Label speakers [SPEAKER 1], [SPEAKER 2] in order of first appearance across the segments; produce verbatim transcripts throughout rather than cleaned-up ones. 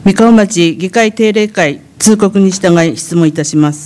[SPEAKER 1] 三河町議会定例会通告に従い質問いたします。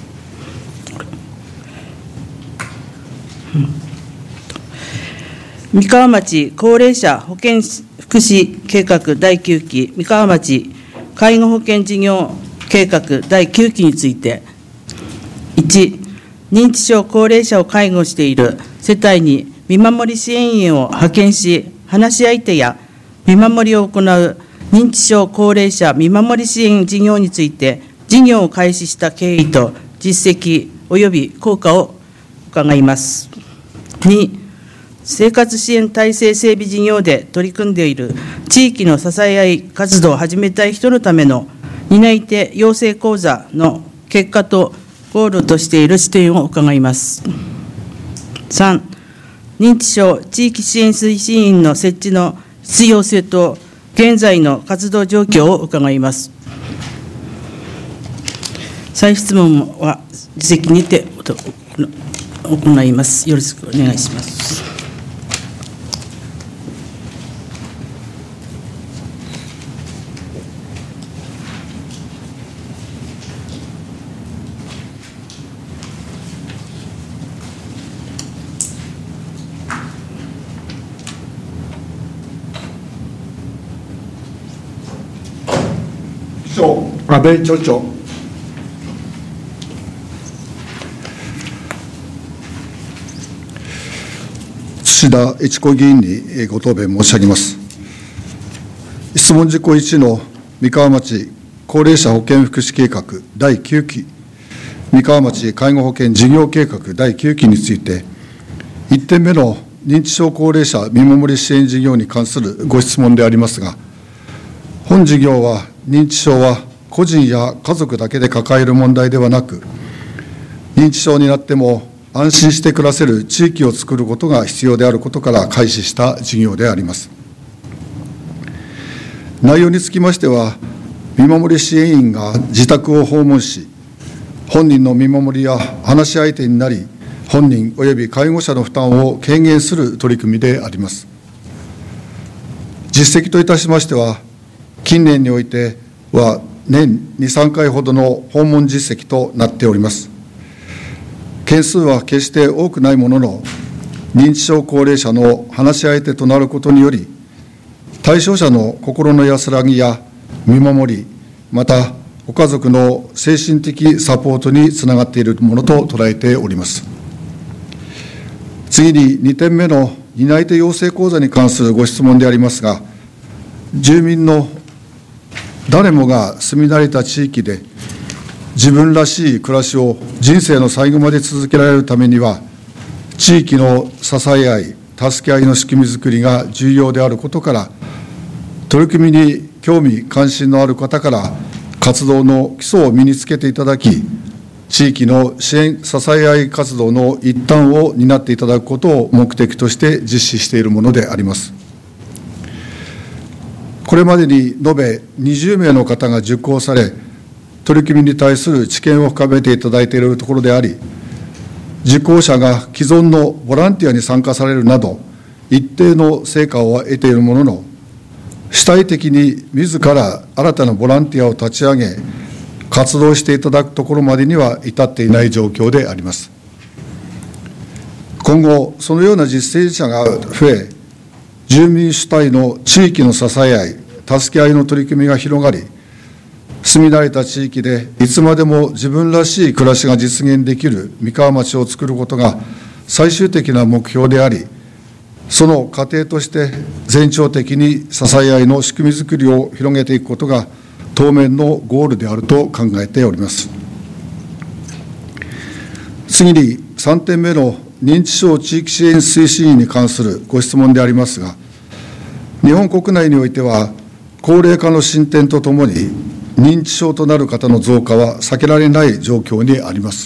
[SPEAKER 1] 三河町高齢者保健福祉計画だいきゅうき、三河町介護保険事業計画だいきゅうきについて、いち、認知症高齢者を介護している世帯に見守り支援員を派遣し、話し相手や見守りを行う認知症高齢者見守り支援事業について、事業を開始した経緯と実績及び効果を伺います。に、生活支援体制整備事業で取り組んでいる地域の支え合い活動を始めたい人のための担い手養成講座の結果とゴールとしている視点を伺います。さん、認知症地域支援推進員の設置の必要性と現在の活動状況を伺います。再質問は自責にて行います。よろしくお願いします。
[SPEAKER 2] 安倍町長。土田一子議員にご答弁申し上げます。質問事項いちの三河町高齢者保健福祉計画だいきゅうき、三河町介護保険事業計画だいきゅうきについて、いってんめの認知症高齢者見守り支援事業に関するご質問でありますが、本事業は認知症は個人や家族だけで抱える問題ではなく、認知症になっても安心して暮らせる地域を作ることが必要であることから開始した事業であります。内容につきましては、見守り支援員が自宅を訪問し、本人の見守りや話し相手になり、本人および介護者の負担を軽減する取り組みであります。実績といたしましては、近年においては年に、さんかいほどの訪問実績となっております。件数は決して多くないものの、認知症高齢者の話し相手となることにより、対象者の心の安らぎや見守り、またご家族の精神的サポートにつながっているものと捉えております。次ににてんめの担い手養成講座に関するご質問でありますが、住民の誰もが住み慣れた地域で自分らしい暮らしを人生の最後まで続けられるためには、地域の支え合い、助け合いの仕組みづくりが重要であることから、取り組みに興味関心のある方から活動の基礎を身につけていただき、地域の支援支え合い活動の一端を担っていただくことを目的として実施しているものであります。これまでに延べにじゅうめいの方が受講され、取り組みに対する知見を深めていただいているところであり、受講者が既存のボランティアに参加されるなど、一定の成果を得ているものの、主体的に自ら新たなボランティアを立ち上げ、活動していただくところまでには至っていない状況であります。今後、そのような実践者が増え、住民主体の地域の支え合い、助け合いの取り組みが広がり、住み慣れた地域でいつまでも自分らしい暮らしが実現できる三河町を作ることが最終的な目標であり、その過程として全庁的に支え合いの仕組みづくりを広げていくことが当面のゴールであると考えております。次にさんてんめの認知症地域支援推進員に関するご質問でありますが、日本国内においては、高齢化の進展とともに、認知症となる方の増加は避けられない状況にあります。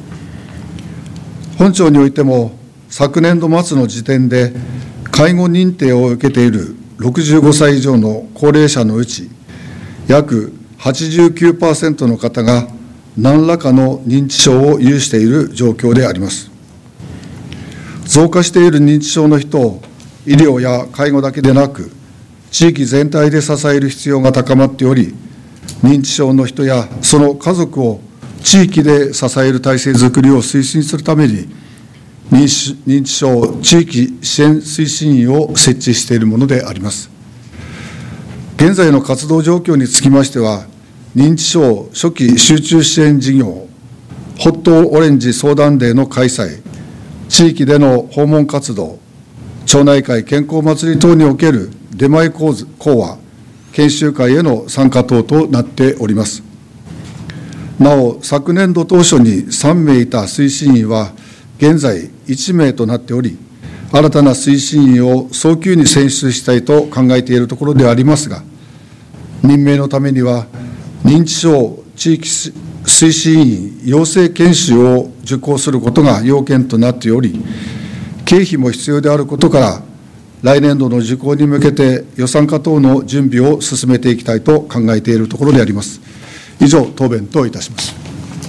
[SPEAKER 2] 本庁においても、昨年度末の時点で、介護認定を受けているろくじゅうごさい以上の高齢者のうち、約 はちじゅうきゅうパーセント の方が、何らかの認知症を有している状況であります。増加している認知症の人を医療や介護だけでなく、 地域全体で支える必要が高まっており、認知症の人やその家族を地域で支える体制づくりを推進するために、認知認知症地域支援推進員を設置しているものであります。現在の活動状況につきましては、認知症初期集中支援事業、ホットオレンジ相談デーの開催、地域での訪問活動、町内会健康祭り等における出前講話、研修会への参加等となっております。なお、昨年度当初にさんめいいた推進員は、現在いちめいとなっており、新たな推進員を早急に選出したいと考えているところでありますが、任命のためには、認知症地域推進員養成研修を受講することが要件となっており、経費も必要であることから、来年度の受講に向けて予算化等の準備を進めていきたいと考えているところであります。以上、答弁といたします。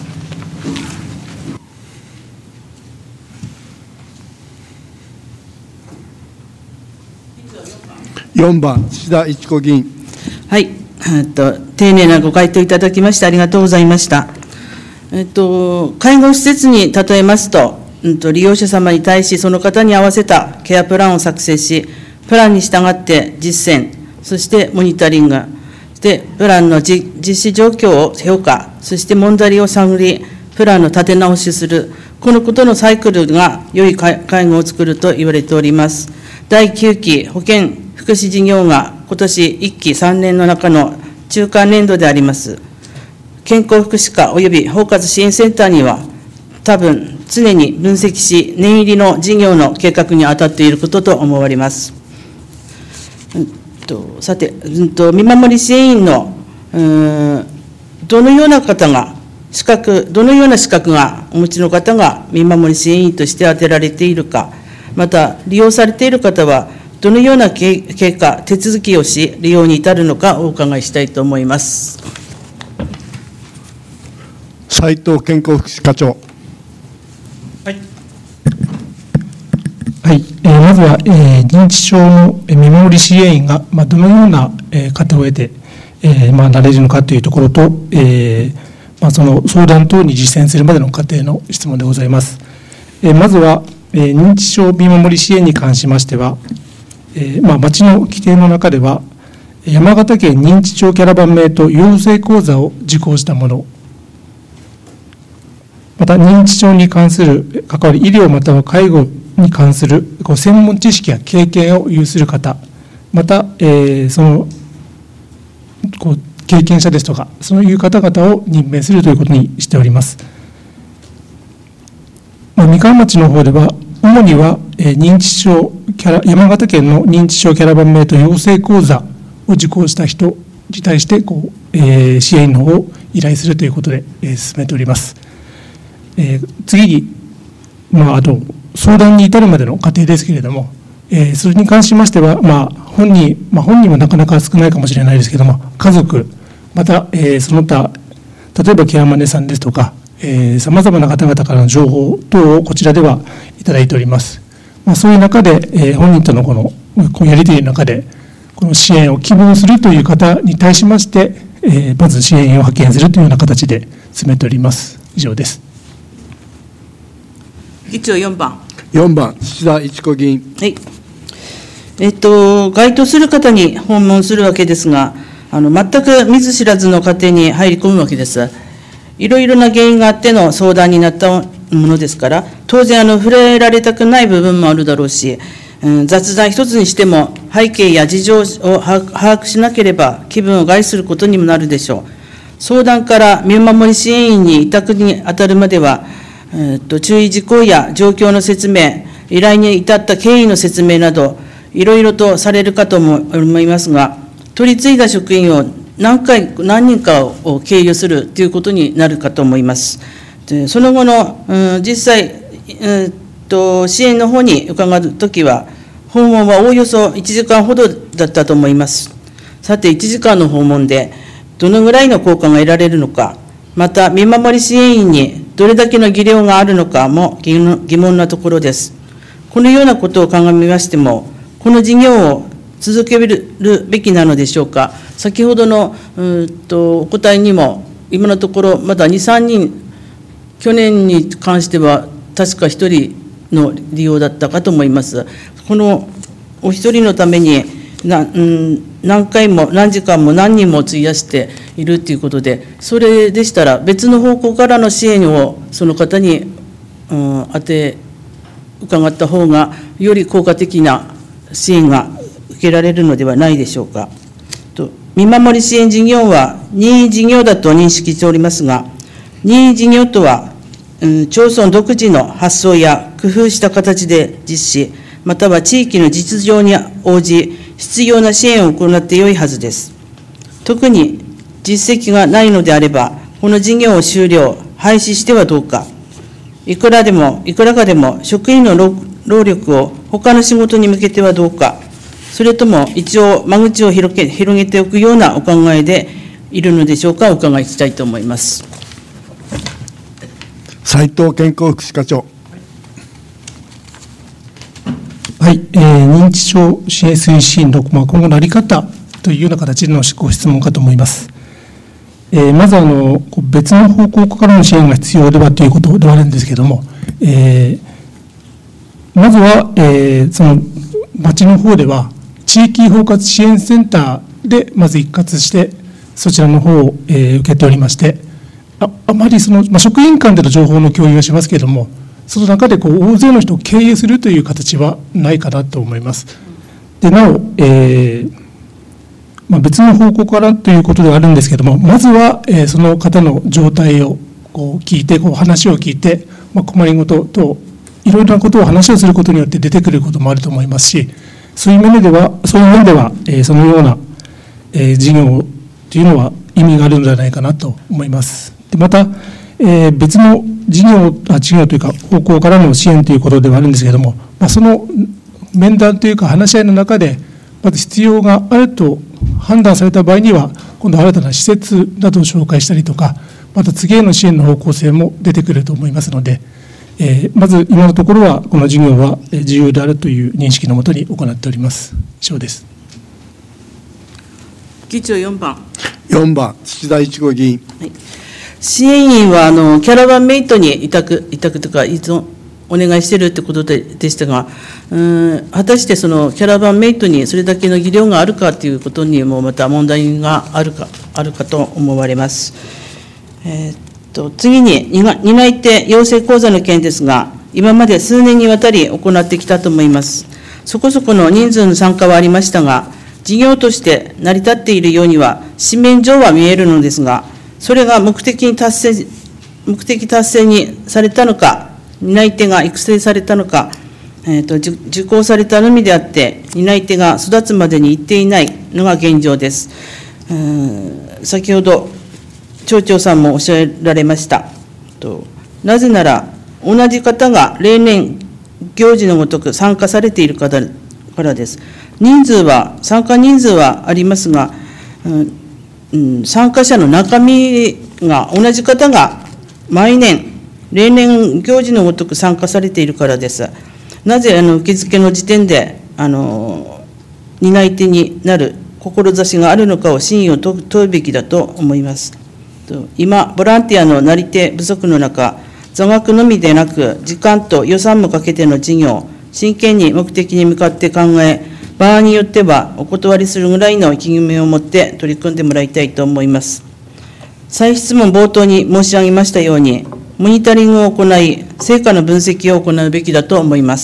[SPEAKER 3] よんばん、岸田一子議員。
[SPEAKER 1] はい、えっと、丁寧なご回答いただきましてありがとうございました。えっと、介護施設に例えますと、うんと、利用者様に対し、その方に合わせたケアプランを作成し、プランに従って実践、そしてモニタリング、でプランの実施状況を評価、そして問題を探り、プランの立て直しする、このことのサイクルが良い介護を作ると言われております。だいきゅうき保健福祉事業が今年いっきさんねんの中の中間年度であります。健康福祉課および包括支援センターには、多分常に分析し、念入りの事業の計画に当たっていることと思われます。うんと、さて、うんと、見守り支援員のうーんどのような方が、資格、どのような資格がお持ちの方が見守り支援員として当てられているか、また利用されている方は、どのような経過、手続きをし、利用に至るのかお伺いしたいと思います。
[SPEAKER 3] 斉藤健康福祉課長。
[SPEAKER 4] はい、はいえー、まずは、えー、認知症の見守り支援員が、まあ、どのような、えー、方を得て、えーまあ、なれるのかというところと、えーまあ、その相談等に実践するまでの過程の質問でございます。えー、まずは、えー、認知症見守り支援に関しましては、えーまあ、町の規定の中では、山形県認知症キャラバン名と養成講座を受講したもの、また認知症に関する関わり、医療または介護に関するこう専門知識や経験を有する方、また、えー、そのこう経験者ですとか、そういう方々を任命するということにしております。まあ、三河町の方では、主には、えー、認知症キャラ、山形県の認知症キャラバン名と養成講座を受講した人に対してこう、えー、支援の方を依頼するということで、えー、進めております。えー、次に、まあ、あと相談に至るまでの過程ですけれども、えー、それに関しましては、まあ、本人、まあ、本人はなかなか少ないかもしれないですけれども、家族、また、えー、その他、例えばケアマネさんですとか、さまざまな方々からの情報等をこちらではいただいております。まあ、そういう中で、えー、本人とのこのこうやり取りの中で、この支援を希望するという方に対しまして、えー、まず支援員を派遣するというような形で進めております。以上です。
[SPEAKER 1] 議長よんばん。
[SPEAKER 3] よんばん、岸田一子議員。
[SPEAKER 1] はい。えっと、該当する方に訪問するわけですが、あの全く見ず知らずの家庭に入り込むわけです。いろいろな原因があっての相談になったものですから、当然あの触れられたくない部分もあるだろうし、うん、雑談一つにしても背景や事情を把握しなければ気分を害することにもなるでしょう。相談から見守り支援員に委託に当たるまでは、えー、っと注意事項や状況の説明、依頼に至った経緯の説明など、いろいろとされるかと思いますが、取り継いだ職員を何回、何人かを経由するということになるかと思います。でその後の、うん、実際、えー、っと支援の方に伺うときは、訪問はおおよそいちじかんほどだったと思います。さて、いちじかんの訪問で、どのぐらいの効果が得られるのか、また、見守り支援員にどれだけの技量があるのかも疑問なところです。このようなことを鑑みましても、この事業を続けるべきなのでしょうか。先ほどのうんとお答えにも、今のところまだに、さんにん、去年に関しては確かひとりの利用だったかと思います。このお一人のためにな、うん、何回も何時間も何人も費やしているということで、それでしたら別の方向からの支援をその方に、うん、当て伺った方がより効果的な支援が受けられるのではないでしょうか。と見守り支援事業は任意事業だと認識しておりますが、任意事業とは、うん、町村独自の発想や工夫した形で実施、または地域の実情に応じ、必要な支援を行ってよいはずです。特に実績がないのであれば、この事業を終了、廃止してはどうか。いくらでも、いくらかでも職員の労力を他の仕事に向けてはどうか。それとも一応間口を広げ、広げておくようなお考えでいるのでしょうか。お伺いしたいと思います。
[SPEAKER 3] 斉藤健康福祉課長。
[SPEAKER 4] はい、えー、認知症支援推進の、まあ、今後の在り方というような形でのご質問かと思います。えー、まずあの、別の方向からの支援が必要ではということではあるんですけれども、えー、まずは、えー、その町の方では、地域包括支援センターでまず一括して、そちらの方を、えー、受けておりまして、あ, あまりその、まあ、職員間での情報の共有はしますけれども、その中でこう大勢の人を経営するという形はないかなと思います。でなお、えーまあ、別の方向からということではあるんですけれども、まずは、えー、その方の状態をこう聞いて、こう話を聞いて、まあ、困りごとといろいろなことを話をすることによって出てくることもあると思いますし、そういう面では、そういう面では、えー、そのような、えー、事業というのは意味があるのではないかなと思います。でまた、えー、別の事業、あ、事業というか方向からの支援ということではあるんですけれども、まあ、その面談というか話し合いの中で、まず必要があると判断された場合には、今度新たな施設などを紹介したりとか、また次への支援の方向性も出てくると思いますので、えー、まず今のところは、この事業は重要であるという認識のもとに行っております。以上です。
[SPEAKER 1] 議長よんばん。
[SPEAKER 3] よんばん、土田一子議員。
[SPEAKER 1] はい、支援員はあのキャラバンメイトに委託、委託とか依存お願いしているということででしたが、うん、果たしてそのキャラバンメイトにそれだけの技量があるかということにもまた問題があるか、あるかと思われます。えー、っと次に、担い手養成講座の件ですが、今まで数年にわたり行ってきたと思います。そこそこの人数の参加はありましたが、事業として成り立っているようには、紙面上は見えるのですが、それが目的に達成、目的達成にされたのか、担い手が育成されたのか、えーと、受講されたのみであって、担い手が育つまでに行っていないのが現状です。うん、先ほど、町長さんもおっしゃられました。となぜなら、同じ方が例年、行事のごとく参加されている方からです。人数は、参加人数はありますが、うんうん、参加者の中身が、同じ方が毎年、例年行事のごとく参加されているからです。なぜあの受付の時点であの担い手になる志があるのかを真意を問う問うべきだと思います。今、ボランティアのなり手不足の中、座学のみでなく、時間と予算もかけての事業、真剣に目的に向かって考え、場合によってはお断りするぐらいの意気込みを持って取り組んでもらいたいと思います。再質問冒頭に申し上げましたように、モニタリングを行い、成果の分析を行うべきだと思います。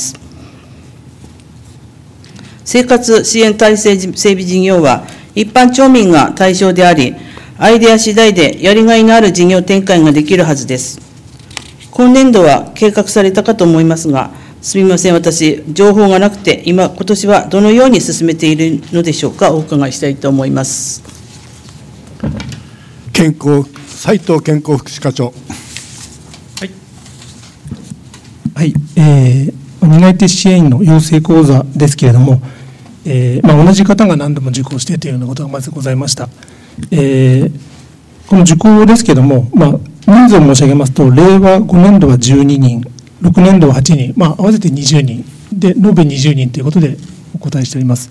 [SPEAKER 1] 生活支援体制整備事業は、一般町民が対象であり、アイデア次第でやりがいのある事業展開ができるはずです。今年度は計画されたかと思いますが、すみません、私、情報がなくて、今、今年はどのように進めているのでしょうか、お伺いしたいと思います。
[SPEAKER 3] 健康、斉藤健康福祉課長。
[SPEAKER 4] はい、はいえー、担い手支援員の養成講座ですけれども、えーまあ、同じ方が何度も受講してというようなことがまずございました。えー、この受講ですけれども、まあ、人数を申し上げますと、れいわごねんどはじゅうににん、ろくねんどははちにん、まあ、合わせてにじゅうにんで、延べにじゅうにんということでお答えしております。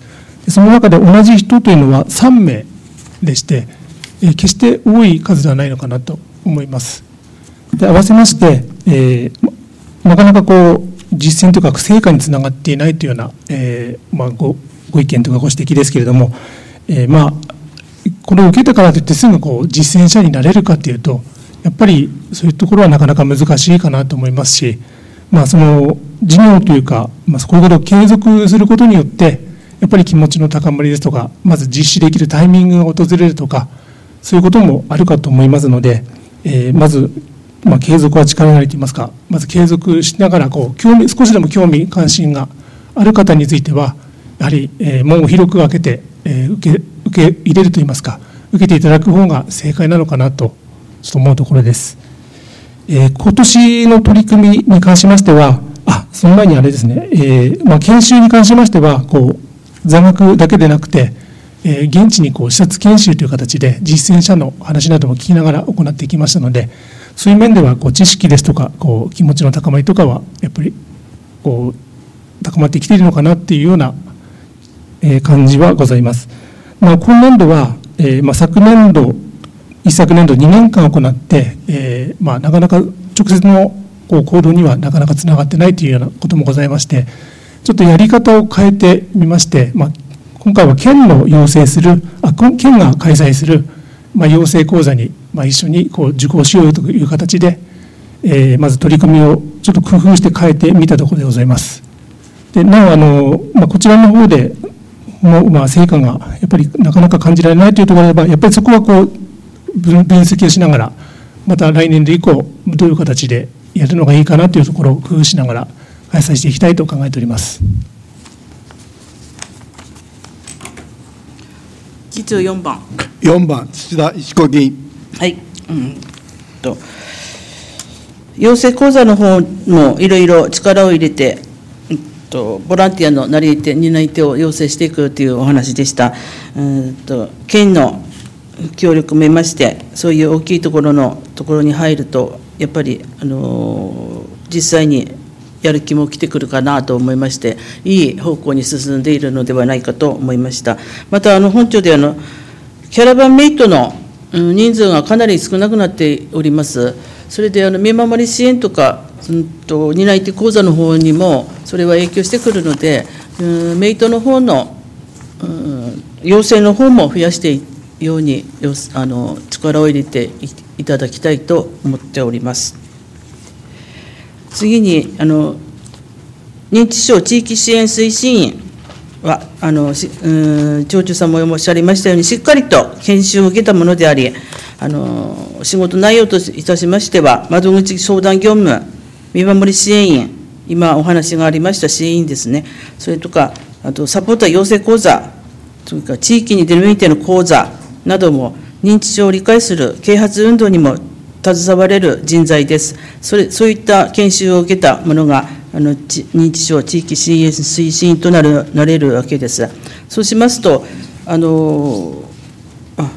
[SPEAKER 4] その中で同じ人というのはさんめいでして、えー、決して多い数ではないのかなと思います。で合わせまして、えー、なかなかこう実践というか成果につながっていないというような、えーまあ、ご, ご意見とかご指摘ですけれども、えーまあ、これを受けたからといってすぐこう実践者になれるかというと、やっぱりそういうところはなかなか難しいかなと思いますし、まあ、その事業というか、まあ、こういうことを継続することによってやっぱり気持ちの高まりですとか、まず実施できるタイミングが訪れるとか、そういうこともあるかと思いますので、えー、まず、まあ、継続は力なりといいますか、まず継続しながらこう興味少しでも興味関心がある方についてはやはり、えー、門を広く開けて、えー、受け受け入れるといいますか、受けていただく方が正解なのかなとちょっと思うところです。えー、今年の取り組みに関しましては、あその前にあれですね、えーまあ、研修に関しましてはこう座学だけでなくて、えー、現地にこう視察研修という形で実践者の話なども聞きながら行ってきましたので、そういう面ではこう知識ですとかこう気持ちの高まりとかはやっぱりこう高まってきているのかなっていうような、えー、感じはございます。まあ、今年度は、えーまあ、昨年度一昨年度にねんかん行って、えーまあ、なかなか直接のこう行動にはなかなかつながってないというようなこともございまして、ちょっとやり方を変えてみまして、まあ、今回は県の要請するあ県が開催する、まあ、養成講座に、まあ、一緒にこう受講しようという形で、えー、まず取り組みをちょっと工夫して変えてみたところでございます。でなおあの、まあ、こちらの方でも、まあ、成果がやっぱりなかなか感じられないというところであれば、やっぱりそこはこう分析をしながら、また来年度以降どういう形でやるのがいいかなというところを工夫しながら開催していきたいと考えております。
[SPEAKER 1] 議長よんばん。
[SPEAKER 3] よんばん、土田一子議員。
[SPEAKER 1] はい。うんと養成講座の方もいろいろ力を入れて、うんとボランティアのなり手、担い手を養成していくというお話でした。うんと県の協力を得まして、そういう大きいところのところに入ると、やっぱり、あの実際にやる気も起きてくるかなと思いまして、いい方向に進んでいるのではないかと思いました。また、あの本庁であのキャラバンメイトの人数がかなり少なくなっております。それであの見守り支援とか、うんと担い手講座の方にもそれは影響してくるので、うんメイトの方の、うん、要請の方も増やしていってようにあの力を入れていただきたいと思っております。次にあの認知症地域支援推進員はあのうん町長さんもおっしゃりましたように、しっかりと研修を受けたものであり、あの仕事内容といたしましては、窓口相談業務、見守り支援員、今お話がありました支援員ですね、それとかあとサポーター養成講座、それから地域に出向いての講座なども、認知症を理解する啓発運動にも携われる人材です。それそういった研修を受けたものがあの認知症地域支援推進となるなれるわけです。そうしますと、あのあ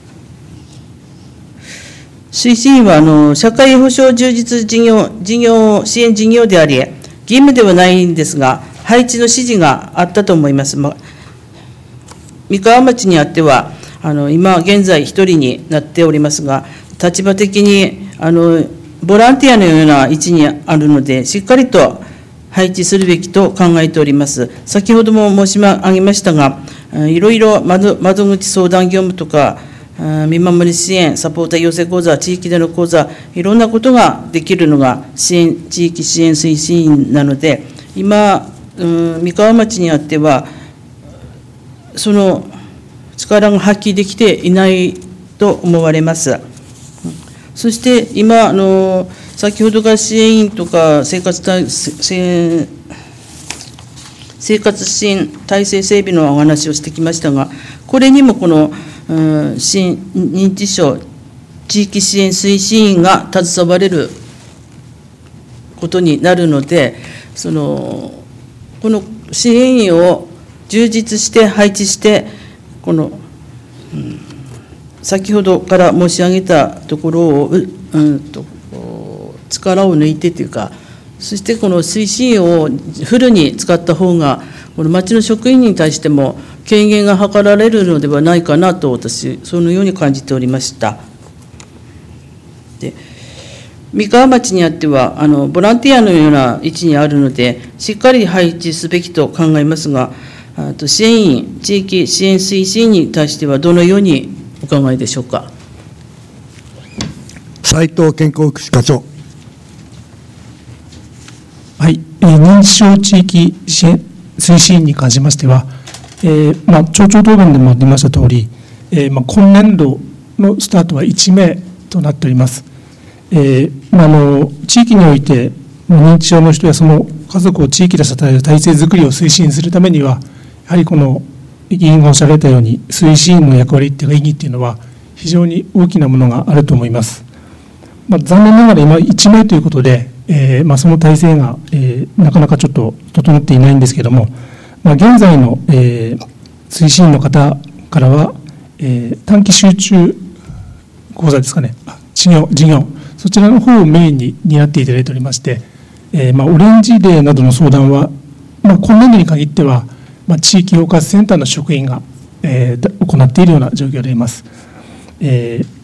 [SPEAKER 1] 推進員はあの社会保障充実事業事業支援事業であり、義務ではないんですが、配置の指示があったと思います。ま三河町にあっては、あの今現在一人になっておりますが、立場的にあのボランティアのような位置にあるので、しっかりと配置するべきと考えております。先ほども申し上げましたが、いろいろ 窓, 窓口相談業務とか、見守り支援、サポーター養成講座、地域での講座、いろんなことができるのが支援地域支援推進員なので、今、うん、三河町にあっては、その力が発揮できていないと思われます。そして今、あの先ほどから支援員とか生活体生生活支援体制整備のお話をしてきましたが、これにもこの、うん、認知症地域支援推進員が携われることになるので、そのこの支援員を充実して配置して、この、うん、先ほどから申し上げたところを、うん、と力を抜いてというか、そしてこの推進員をフルに使った方が、この町の職員に対しても軽減が図られるのではないかなと、私、そのように感じておりました。で三河町にあってはあの、ボランティアのような位置にあるので、しっかり配置すべきと考えますが、あと支援員、地域支援推進員に対しては、どのようにお考えでしょうか。
[SPEAKER 3] 斉藤健康福祉課長。
[SPEAKER 4] はい、えー、認知症地域支援推進員に関しましては、えーまあ、町長答弁でもありましたとおり、えーまあ、今年度のスタートはいち名となっております。えーまあ、あの地域において認知症の人やその家族を地域で支える体制づくりを推進するためには、やはりこの議員がおっしゃられたように、推進員の役割というか意義というのは、非常に大きなものがあると思います。まあ、残念ながら今、いち名ということで、えーまあ、その体制が、えー、なかなかちょっと整っていないんですけれども、まあ、現在の、えー、推進員の方からは、えー、短期集中講座ですかね、事業、事業、そちらの方をメインに担っていただいておりまして、えーまあ、オレンジデーなどの相談は、まあ、今年度に限っては、まあ、地域包括センターの職員が、えー、行っているような状況であります。えー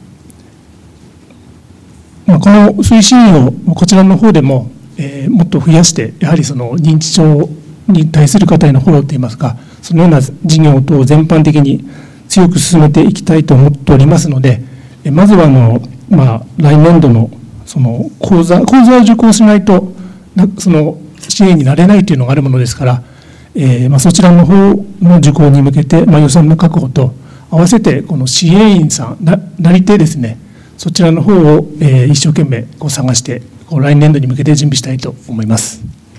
[SPEAKER 4] まあ、この推進員をこちらの方でも、えー、もっと増やして、やはりその認知症に対する方へのフォローといいますか、そのような事業等を全般的に強く進めていきたいと思っておりますので、えまずはあの、まあ、来年度のその講座、講座を受講しないと、その支援になれないというのがあるものですから、えーまあ、そちらの方の受講に向けて、まあ、予算の確保と合わせて、この支援員さん、な, なり手ですね、そちらの方を、えー、一生懸命こう探して、こう来年度に向けて準備したいと思います。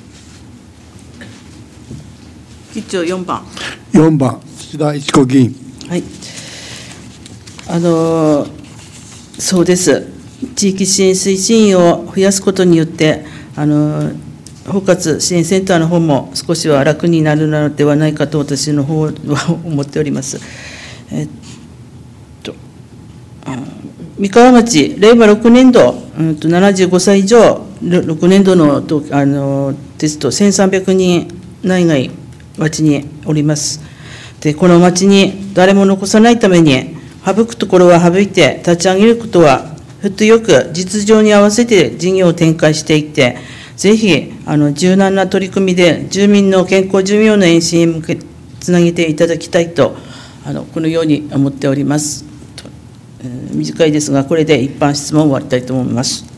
[SPEAKER 1] 議長よんばん。
[SPEAKER 3] よんばん、土田一子議員。
[SPEAKER 1] はい。あの、そうです。地域支援推進員を増やすことによって、あの、包括支援センターの方も少しは楽になるのではないかと、私の方は思っております。えっと、三河町、令和ろくねん度、うんとななじゅうごさい以上、ろくねん度のあのですと、せんさんびゃくにん内外、町におります。で、この町に誰も残さないために、省くところは省いて、立ち上げることは、ふっとよく実情に合わせて事業を展開していって、ぜひあの柔軟な取り組みで、住民の健康寿命の延伸へ向けつなげていただきたいと、あのこのように思っております。短いですが、これで一般質問を終わりたいと思います。